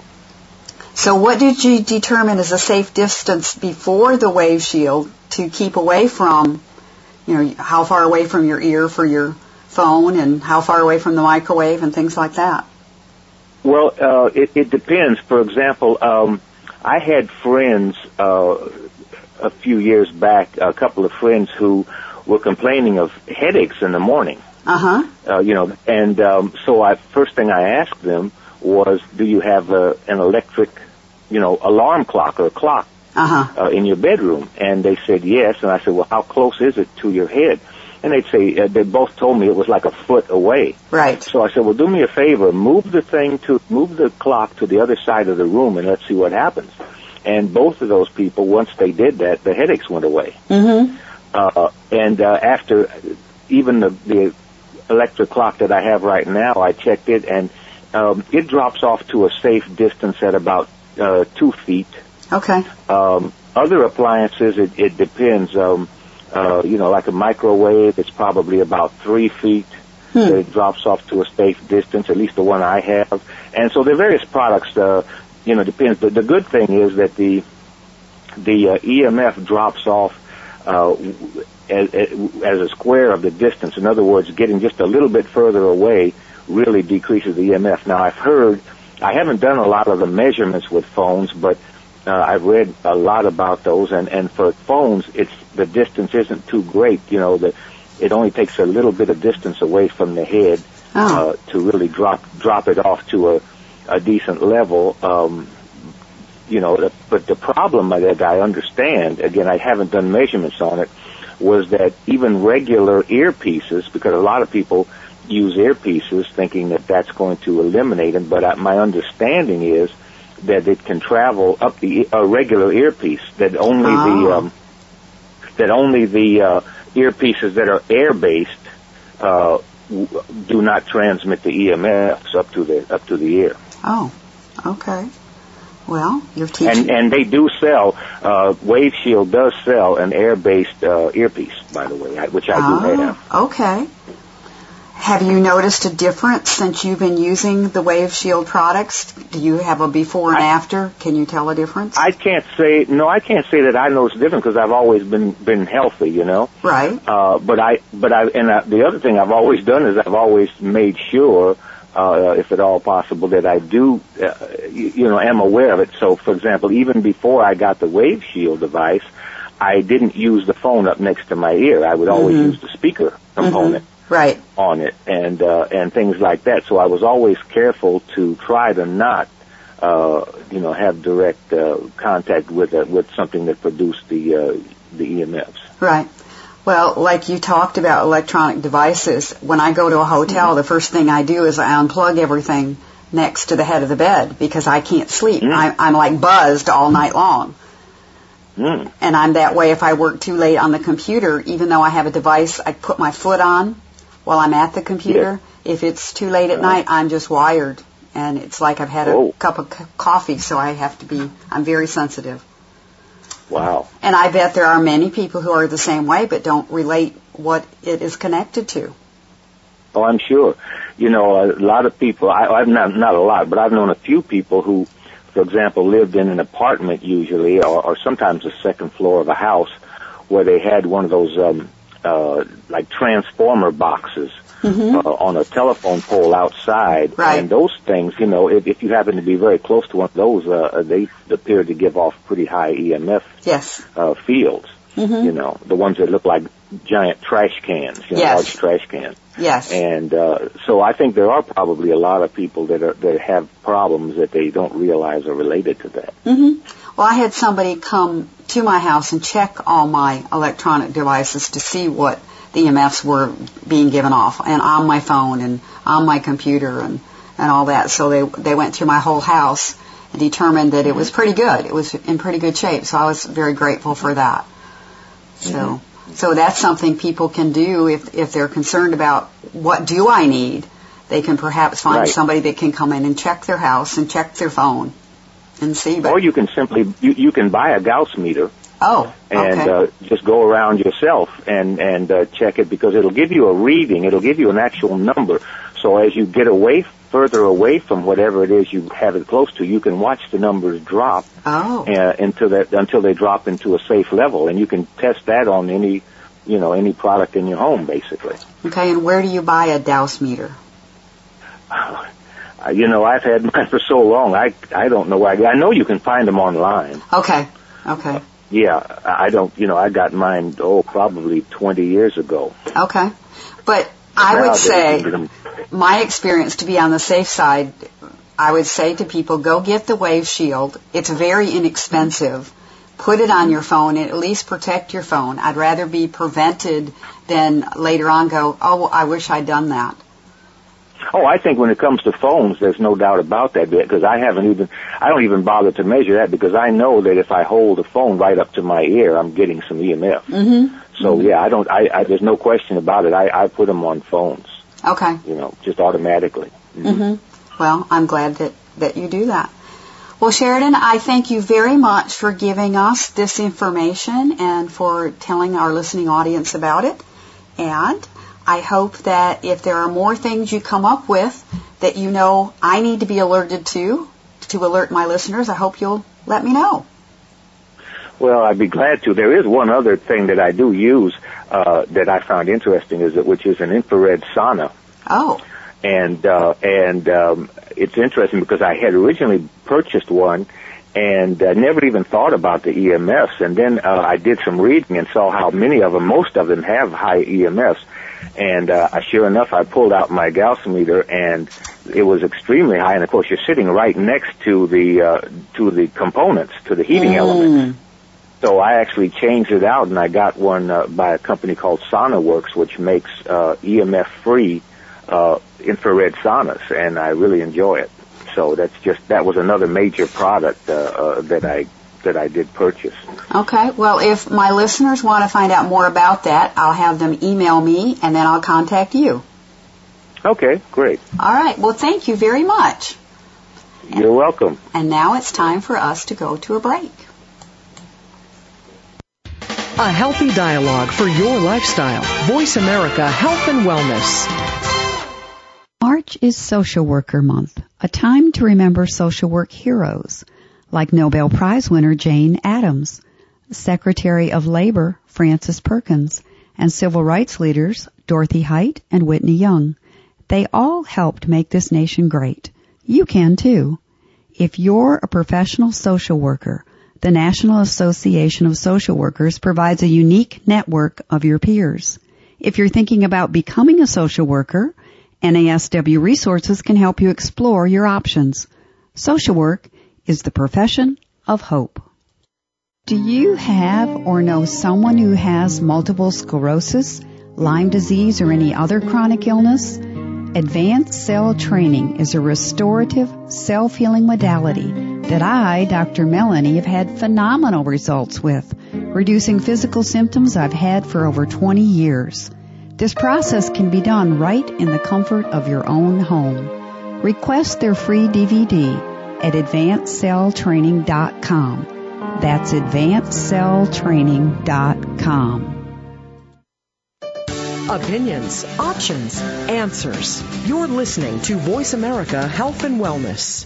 So what did you determine as a safe distance before the wave shield to keep away from, you know, how far away from your ear for your phone and how far away from the microwave and things like that? Well, uh, it, it depends. For example, um, I had friends uh, a few years back, a couple of friends who were complaining of headaches in the morning. Uh-huh. Uh, you know, and um, so I first thing I asked them was, do you have a, an electric, you know, alarm clock or a clock uh-huh. uh, in your bedroom? And they said yes. And I said, well, how close is it to your head? And they'd say, uh, they both told me it was like a foot away. Right. So I said, well, do me a favor, move the thing to, move the clock to the other side of the room and let's see what happens. And both of those people, once they did that, the headaches went away. Mm-hmm. Uh, and uh, after even the, the electric clock that I have right now, I checked it, and um, it drops off to a safe distance at about uh, two feet. Okay. Um, other appliances, it, it depends. Um, uh, you know, like a microwave, it's probably about three feet. Hmm. That it drops off to a safe distance, at least the one I have. And so there are various products, uh, you know, depends. But the good thing is that the the uh, E M F drops off Uh, as, as a square of the distance. In other words, getting just a little bit further away really decreases the E M F. Now, I've heard, I haven't done a lot of the measurements with phones, but uh, I've read a lot about those, and, and for phones, it's the distance isn't too great. You know, the, it only takes a little bit of distance away from the head oh. uh, to really drop drop it off to a, a decent level. Um, You know, but the problem that I understand, again, I haven't done measurements on it, was that even regular earpieces, because a lot of people use earpieces thinking that that's going to eliminate them, but my understanding is that it can travel up the a regular earpiece, that only oh. the um, that only the uh, earpieces that are air-based uh, do not transmit the E M Fs up to the up to the ear. Oh, okay. Well, you're teaching. And, and they do sell, uh, Wave Shield does sell an air-based uh, earpiece, by the way, which I do oh, have. Okay. Have you noticed a difference since you've been using the Wave Shield products? Do you have a before and I, after? Can you tell a difference? I can't say, no, I can't say that I noticed a difference because I've always been, been healthy, you know? Right. Uh, but I, but I, and I, the other thing I've always done is I've always made sure Uh, if at all possible, that I do, uh, you, you know, am aware of it. So, for example, even before I got the Wave Shield device, I didn't use the phone up next to my ear. I would always mm-hmm. use the speaker component mm-hmm. right. on it, and uh, and things like that. So I was always careful to try to not, uh, you know, have direct uh, contact with uh, with something that produced the uh, the E M Fs. Right. Well, like you talked about electronic devices, when I go to a hotel, mm-hmm. the first thing I do is I unplug everything next to the head of the bed because I can't sleep. Mm. I, I'm like buzzed all night long. Mm. And I'm that way if I work too late on the computer, even though I have a device I put my foot on while I'm at the computer. Yeah. If it's too late at uh-huh. night, I'm just wired. And it's like I've had a oh. cup of c- coffee, so I have to be, I'm very sensitive. Wow. And I bet there are many people who are the same way but don't relate what it is connected to. Oh, I'm sure. You know, a lot of people, I, I've not, not a lot, but I've known a few people who, for example, lived in an apartment usually, or, or sometimes the second floor of a house, where they had one of those, um, uh, like transformer boxes mm-hmm. uh, on a telephone pole outside. Right. And those things, you know, if, if you happen to be very close to one of those, uh, they appear to give off pretty high E M F yes. uh, fields. Mm-hmm. You know, the ones that look like giant trash cans, you know, yes. large trash cans. Yes. And uh, so I think there are probably a lot of people that are that have problems that they don't realize are related to that. Mm-hmm. Well, I had somebody come to my house and check all my electronic devices to see what the E M Fs were being given off, and on my phone and on my computer and, and all that. So they they went through my whole house and determined that it was pretty good. It was in pretty good shape. So I was very grateful for that. So. Mm-hmm. So that's something people can do if if they're concerned about what do I need. They can perhaps find right. somebody that can come in and check their house and check their phone and see. But or you can simply you, you can buy a Gauss meter. Oh, okay. And uh, just go around yourself and and uh, check it, because it'll give you a reading. It'll give you an actual number. So as you get away further away from whatever it is you have it close to, you can watch the numbers drop oh. uh, until that until they drop into a safe level, and you can test that on any you know any product in your home, basically. Okay, and where do you buy a Gauss meter? Uh, you know, I've had mine for so long. I I don't know where I, I know you can find them online. Okay, okay. Uh, yeah, I don't. You know, I got mine oh probably twenty years ago. Okay, but I would say my experience to be on the safe side, I would say to people, go get the Wave Shield. It's very inexpensive. Put it on your phone and at least protect your phone. I'd rather be prevented than later on go, oh, I wish I'd done that. Oh, I think when it comes to phones, there's no doubt about that, because I haven't even, I don't even bother to measure that, because I know that if I hold the phone right up to my ear, I'm getting some E M F. Mm-hmm. So yeah, I don't, I, I, there's no question about it. I, I put them on phones. Okay. You know, just automatically. Mm-hmm. Mm-hmm. Well, I'm glad that, that you do that. Well, Sheridan, I thank you very much for giving us this information and for telling our listening audience about it. And I hope that if there are more things you come up with that you know I need to be alerted to, to alert my listeners, I hope you'll let me know. Well, I'd be glad to. There is one other thing that I do use uh, that I found interesting, is that, which is an infrared sauna. Oh. And uh, and um, it's interesting because I had originally purchased one and uh, never even thought about the E M Fs. And then uh, I did some reading and saw how many of them, most of them, have high E M Fs. And uh, sure enough, I pulled out my Gauss meter, and it was extremely high. And of course, you're sitting right next to the uh, to the components, to the heating mm. elements. So I actually changed it out, and I got one uh, by a company called SaunaWorks, which makes uh, E M F-free uh, infrared saunas, and I really enjoy it. So that's just that was another major product uh, uh, that I that I did purchase. Okay. Well, if my listeners want to find out more about that, I'll have them email me, and then I'll contact you. Okay, great. All right. Well, thank you very much. You're welcome. And now it's time for us to go to a break. A healthy dialogue for your lifestyle. Voice America Health and Wellness. March is Social Worker Month, a time to remember social work heroes like Nobel Prize winner Jane Addams, Secretary of Labor Frances Perkins, and civil rights leaders Dorothy Height and Whitney Young. They all helped make this nation great. You can too. If you're a professional social worker, the National Association of Social Workers provides a unique network of your peers. If you're thinking about becoming a social worker, N A S W Resources can help you explore your options. Social work is the profession of hope. Do you have or know someone who has multiple sclerosis, Lyme disease, or any other chronic illness? Advanced Cell Training is a restorative, self-healing modality that I, Doctor Melanie, have had phenomenal results with, reducing physical symptoms I've had for over twenty years. This process can be done right in the comfort of your own home. Request their free D V D at advanced cell training dot com. That's advanced cell training dot com. Opinions, options, answers. You're listening to Voice America Health and Wellness.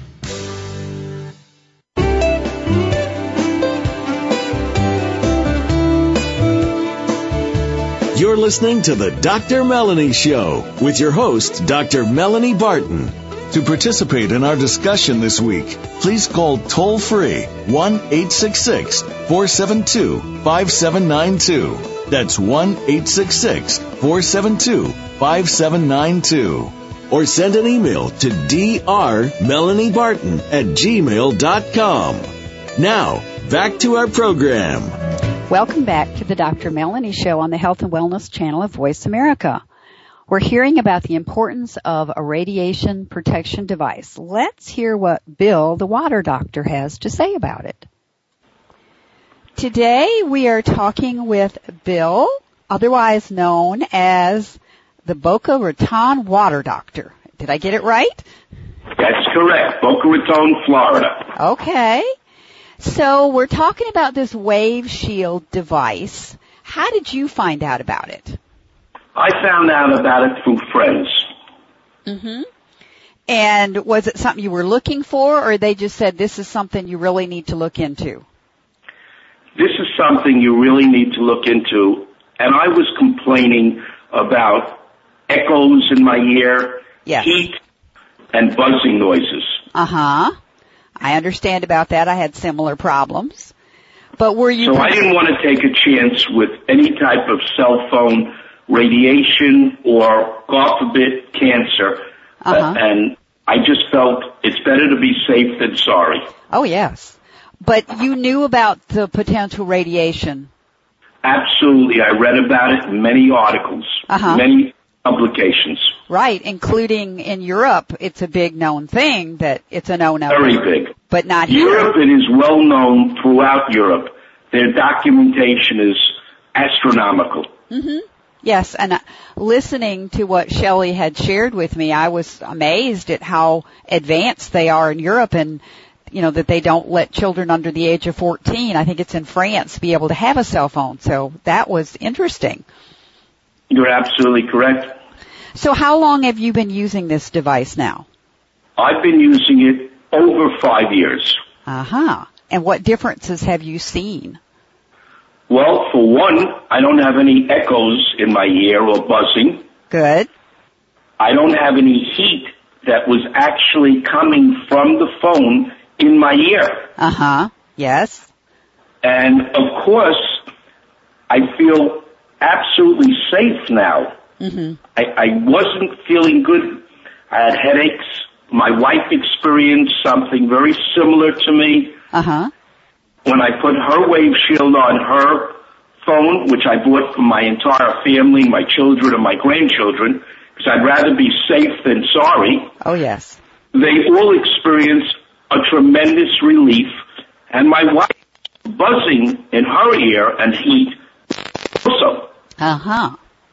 You're listening to the Doctor Melanie Show with your host, Doctor Melanie Barton. To participate in our discussion this week, please call toll-free one eight six six, four seven two, five seven nine two. That's one eight six six, four seven two, five seven nine two. Or send an email to drmelaniebarton at gmail dot com. Now, back to our program. Welcome back to the Doctor Melanie Show on the Health and Wellness channel of Voice America. We're hearing about the importance of a radiation protection device. Let's hear what Bill, the water doctor, has to say about it. Today we are talking with Bill, otherwise known as the Boca Raton water doctor. Did I get it right? That's correct. Boca Raton, Florida. Okay. So we're talking about this Wave Shield device. How did you find out about it? I found out about it through friends. Mm-hmm. And was it something you were looking for, or they just said this is something you really need to look into? This is something you really need to look into. And I was complaining about echoes in my ear, yes. heat, and buzzing noises. Uh-huh. I understand about that. I had similar problems. But were you... So I didn't want to take a chance with any type of cell phone radiation or, God forbid, cancer. Uh-huh. Uh, and I just felt it's better to be safe than sorry. Oh, yes. But you knew about the potential radiation. Absolutely. I read about it in many articles, uh-huh. many publications. Right, including in Europe, it's a big known thing that it's a no-no. Very big. But not here. Europe, it is well known throughout Europe. Their documentation is astronomical. Mm-hmm. Yes, and uh, listening to what Shelley had shared with me, I was amazed at how advanced they are in Europe, and, you know, that they don't let children under the age of fourteen, I think it's in France, be able to have a cell phone. So that was interesting. You're absolutely correct. So how long have you been using this device now? I've been using it over five years. Uh-huh. And what differences have you seen? Well, for one, I don't have any echoes in my ear or buzzing. Good. I don't have any heat that was actually coming from the phone in my ear. Uh-huh. Yes. And, of course, I feel absolutely safe now. Mm-hmm. I, I wasn't feeling good. I had headaches. My wife experienced something very similar to me. Uh-huh. When I put her Wave Shield on her phone, which I bought for my entire family, my children and my grandchildren, because I'd rather be safe than sorry. Oh, yes. They all experienced a tremendous relief, and my wife buzzing in her ear and heat also. Uh-huh.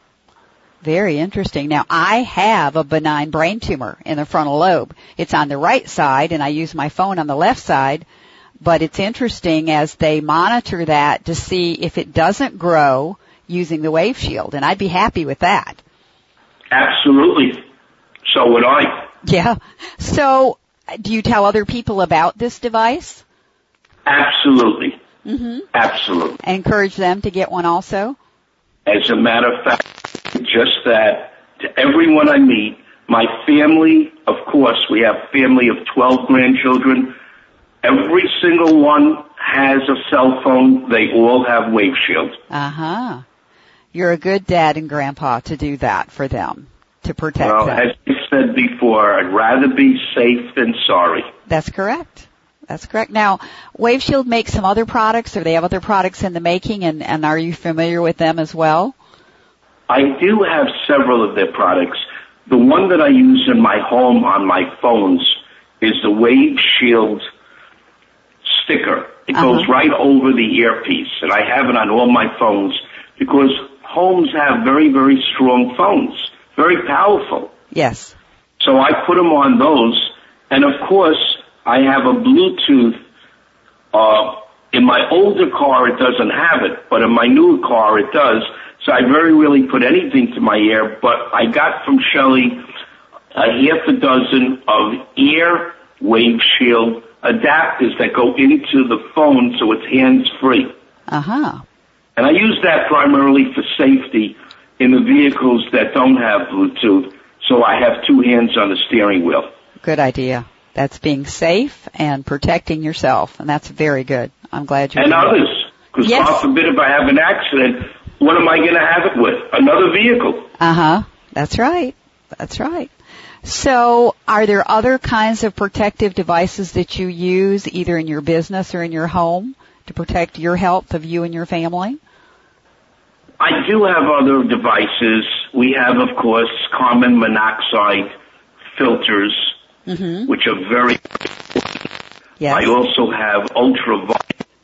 Very interesting. Now, I have a benign brain tumor in the frontal lobe. It's on the right side, and I use my phone on the left side. But it's interesting as they monitor that to see if it doesn't grow using the Wave Shield, and I'd be happy with that. Absolutely. So would I. Yeah. So, do you tell other people about this device? Absolutely. Mm-hmm. Absolutely. Encourage them to get one also? As a matter of fact, just that, to everyone I meet, my family, of course, we have a family of twelve grandchildren. Every single one has a cell phone. They all have Wave Shields. Uh-huh. You're a good dad and grandpa to do that for them, to protect well, them. As you said before, I'd rather be safe than sorry. That's correct. That's correct. Now, WaveShield makes some other products, or they have other products in the making, and, and are you familiar with them as well? I do have several of their products. The one that I use in my home on my phones is the WaveShield sticker. It uh-huh. goes right over the earpiece, and I have it on all my phones because homes have very, very strong phones, very powerful. Yes. So I put them on those, and of course, I have a Bluetooth. Uh, in my older car, it doesn't have it, but in my newer car, it does. So I very rarely put anything to my ear, but I got from Shelley a half a dozen of ear WaveShield adapters that go into the phone so it's hands-free. Uh-huh. And I use that primarily for safety in the vehicles that don't have Bluetooth, so I have two hands on the steering wheel. Good idea. That's being safe and protecting yourself, and that's very good. I'm glad you're And doing others, because yes. God forbid if I have an accident, what am I going to have it with? Another vehicle. Uh-huh. That's right. That's right. So are there other kinds of protective devices that you use either in your business or in your home to protect your health of you and your family? I do have other devices. We have, of course, carbon monoxide filters, mm-hmm. which are very important. Yes. I also have ultraviolet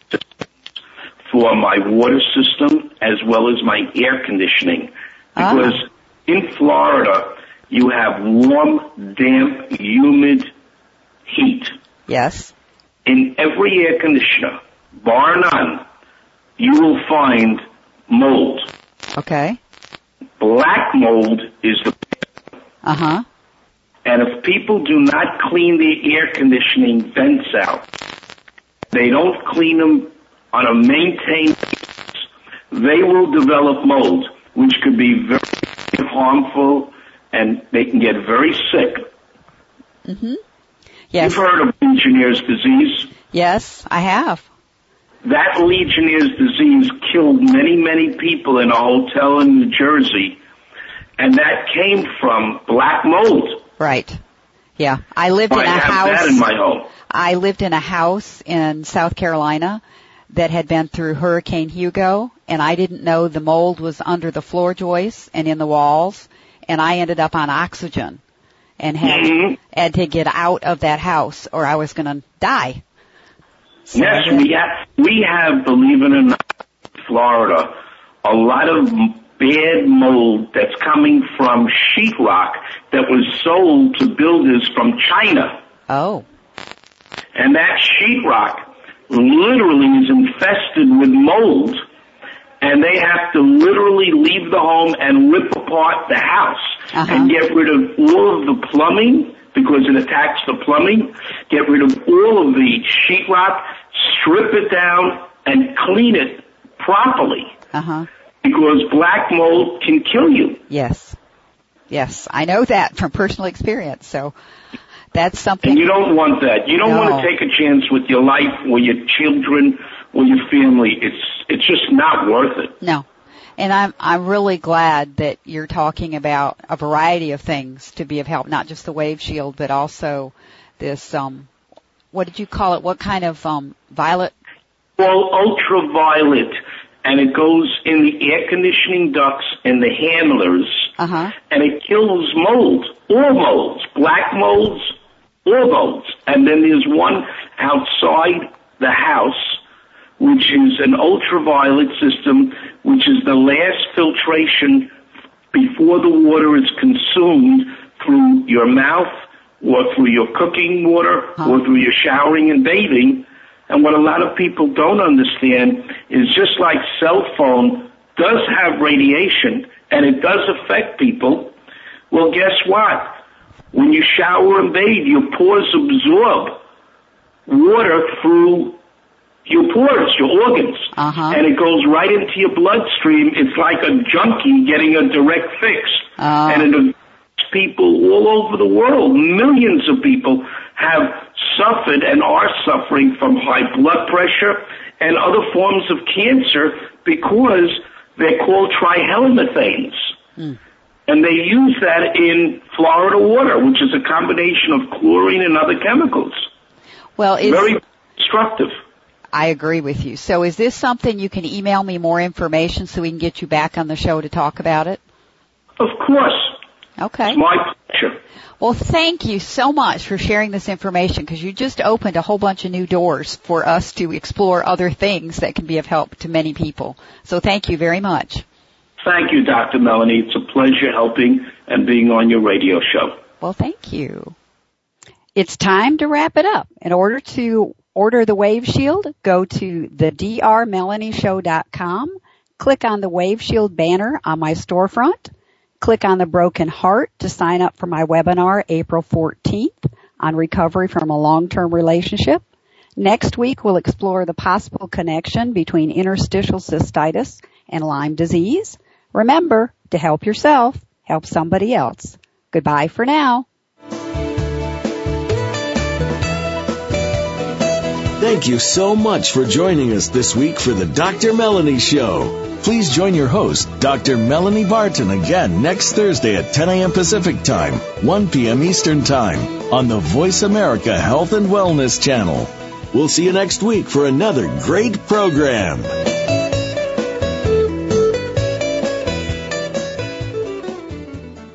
for my water system as well as my air conditioning. Because ah. in Florida, you have warm, damp, humid heat. Yes. In every air conditioner, bar none, you will find mold. Okay. Black mold is the Uh-huh. And if people do not clean the air conditioning vents out, they don't clean them on a maintained basis, they will develop mold, which could be very harmful, and they can get very sick. Mm-hmm. Yes. You've heard of Legionnaire's disease? Yes, I have. That Legionnaire's disease killed many, many people in a hotel in New Jersey, and that came from black mold. Right. Yeah. I lived I in a have house. that in my home. I lived in a house in South Carolina that had been through Hurricane Hugo, and I didn't know the mold was under the floor joists and in the walls, and I ended up on oxygen and had, mm-hmm. had to get out of that house or I was going to die. So yes, we have, we have, believe it or not, Florida, a lot of bad mold that's coming from sheetrock that was sold to builders from China. Oh. And that sheetrock literally is infested with mold, and they have to literally leave the home and rip apart the house uh-huh. and get rid of all of the plumbing because it attacks the plumbing, get rid of all of the sheetrock, strip it down, and clean it properly. Uh-huh. Because black mold can kill you. Yes. Yes, I know that from personal experience, so that's something. And you don't want that. You don't no. want to take a chance with your life or your children or your family. It's it's just not worth it. No. And I'm I'm really glad that you're talking about a variety of things to be of help, not just the WaveShield, but also this um what did you call it? What kind of um violet? Well, ultraviolet, and it goes in the air conditioning ducts and the handlers, uh-huh. and it kills mold, all molds, black molds, all molds. And then there's one outside the house, which is an ultraviolet system, which is the last filtration before the water is consumed through your mouth or through your cooking water huh. or through your showering and bathing. And what a lot of people don't understand is just like cell phone does have radiation and it does affect people, well, guess what? When you shower and bathe, your pores absorb water through your pores, your organs, uh-huh. and it goes right into your bloodstream. It's like a junkie getting a direct fix. Uh. And it affects people all over the world. Millions of people have suffered and are suffering from high blood pressure and other forms of cancer because they're called trihalmethanes. Mm. And they use that in Florida water, which is a combination of chlorine and other chemicals. Well, it's, Very destructive. I agree with you. So is this something you can email me more information so we can get you back on the show to talk about it? Of course. Okay. It's my pleasure. Well, thank you so much for sharing this information, because you just opened a whole bunch of new doors for us to explore other things that can be of help to many people. So thank you very much. Thank you, Doctor Melanie. It's a pleasure helping and being on your radio show. Well, thank you. It's time to wrap it up. In order to order the Wave Shield, go to the d r melanie show dot com, click on the Wave Shield banner on my storefront, click on the Broken Heart to sign up for my webinar April fourteenth on recovery from a long-term relationship. Next week, we'll explore the possible connection between interstitial cystitis and Lyme disease. Remember, to help yourself, help somebody else. Goodbye for now. Thank you so much for joining us this week for the Doctor Melanie Show. Please join your host, Doctor Melanie Barton, again next Thursday at ten a.m. Pacific Time, one p.m. Eastern Time on the Voice America Health and Wellness Channel. We'll see you next week for another great program.